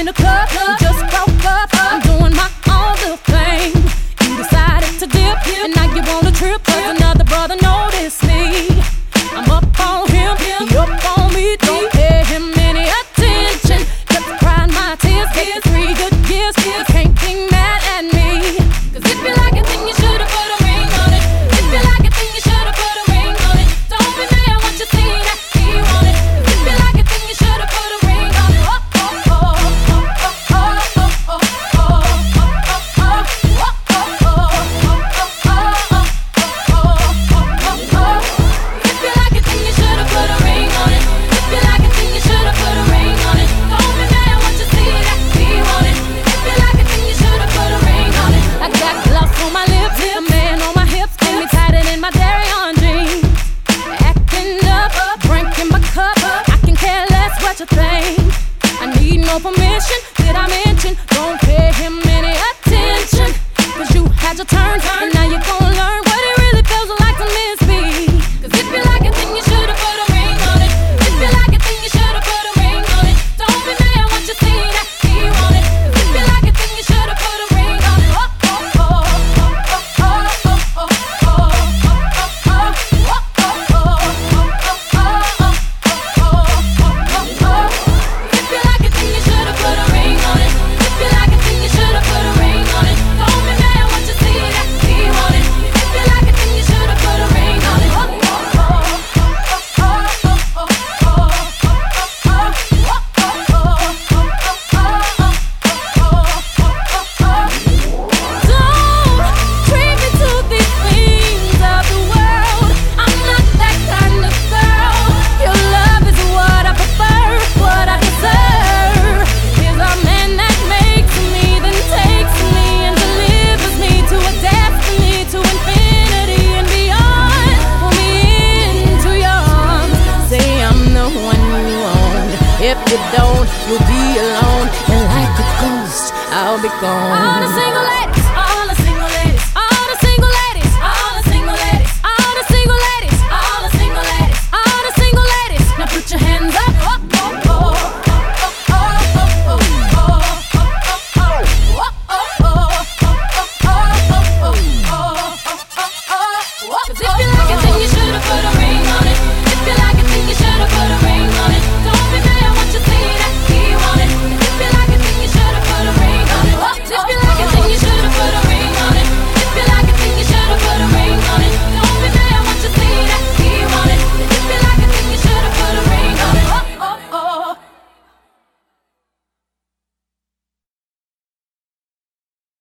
the club, we just broke up. I'm doing my own little thing. You decided to dip, and now you want a trip, 'cause another brother noticed me. I'm up on him, he up on me. Don't pay him any attention. Just crying my tears, getting 3 good years. You can't be mad at me. 'Cause if you like it, then you should've put a ring on it. If you like it, then you should've put a ring on it. Don't be mad once you see that he want it. 'Cause if you like it, then you should've put a ring on it. Oh, oh, oh, oh, oh, oh, oh, oh, oh, oh, If you like it, then you should've put a ring on it. If you like it, then you should've put a ring on it. Don't be mad once you see that he want it. If you like it, then you should've put a ring on it. I got gloves on my lips, a man on my hips, get me tighter than my dairy on jeans. Acting up, drinking my cup, I can care less what you think. I need no permission, did I mention? Don't pay him any attention, 'cause you had your turn, and now you're gonna learn what it really feels like to miss me. 'Cause if you like it, then you should've put a ring on it. If you like it, then you should've put a ring on it. Don't be mad once you see that he want it. 'Cause if you like it, then you should've put a ring on it. Oh, oh, oh, oh, oh, oh, oh, oh, oh, oh, If you like it, then you should've put a ring on it. If you like it, then you should've put a ring on it. Don't be mad once you see that he want it. If you like it, then you should've put a ring on it. Don't treat me to these things of the world. I'm not that kind of girl. Your love is what I prefer, what I deserve. Is a man that makes me, then takes me and delivers me to a destiny, to infinity and beyond. Pull me into your arms, say I'm the one you want. If you don't, you'll be alone, and like a ghost, I'll be gone. All the single ladies, all the single ladies, all the single ladies, all the single ladies, all the single ladies, all the single ladies, all the single ladies. Now put your hands up. Oh, oh, oh, oh, oh, oh, Cause if you like it, then you should've put a ring on it. If you like it, then you should've put a ring on it.